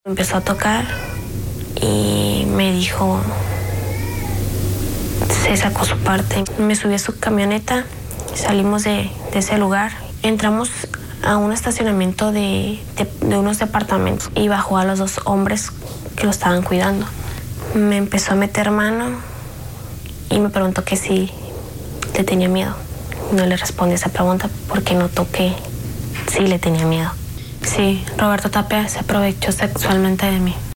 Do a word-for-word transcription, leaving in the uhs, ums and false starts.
Empezó a tocar y me dijo, se sacó su parte. Me subí a su camioneta, salimos de, de ese lugar, entramos a un estacionamiento de, de, de unos departamentos y bajó a los dos hombres que lo estaban cuidando. Me empezó a meter mano y me preguntó que si le tenía miedo. No le respondí esa pregunta porque notó que sí le tenía miedo. Sí, Roberto Tapia se aprovechó sexualmente de mí.